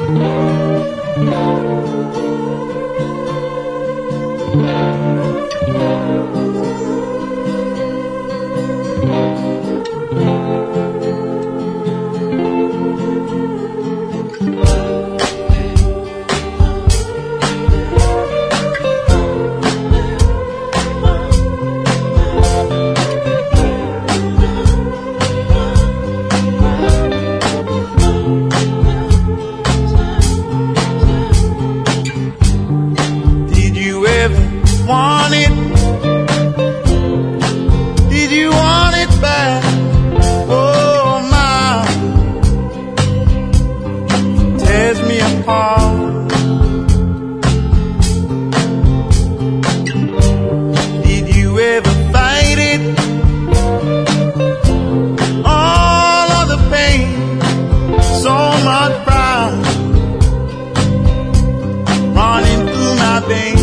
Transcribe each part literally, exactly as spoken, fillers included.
Want it? Did you want it back? Oh my, tears me apart. Did you ever fight it? All of the pain, so much pride running through my veins.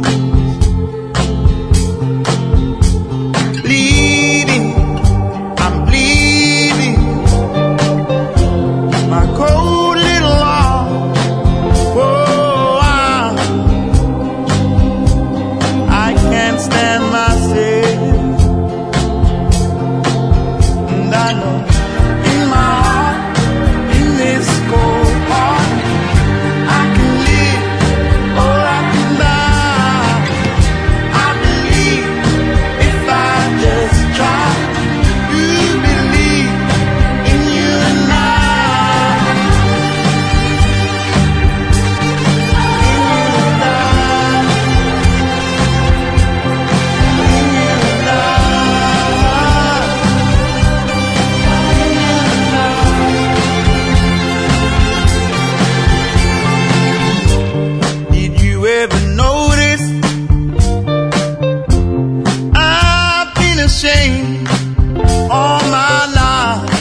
All my life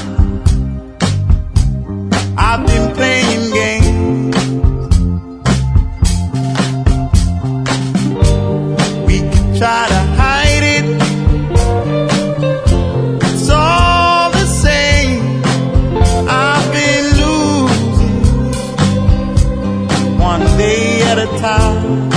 I've been playing games. We could try to hide it, it's all the same. I've been losing one day at a time.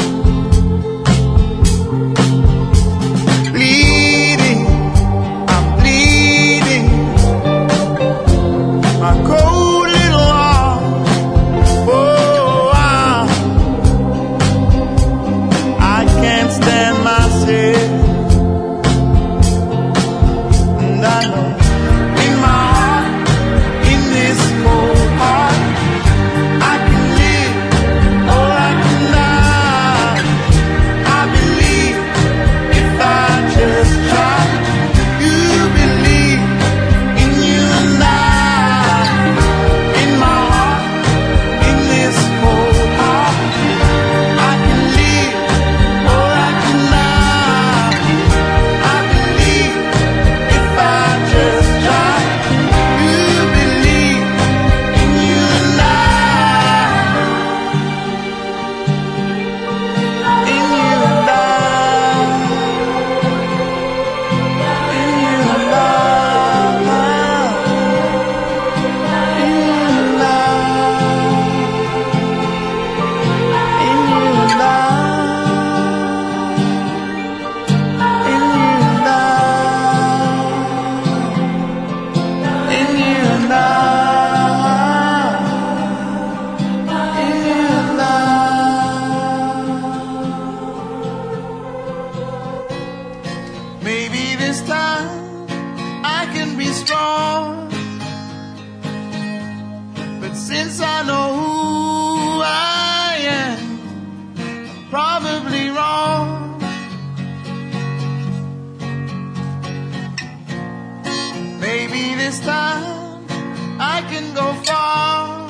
Maybe this time I can be strong, but since I know who I am, I'm probably wrong. Maybe this time I can go far.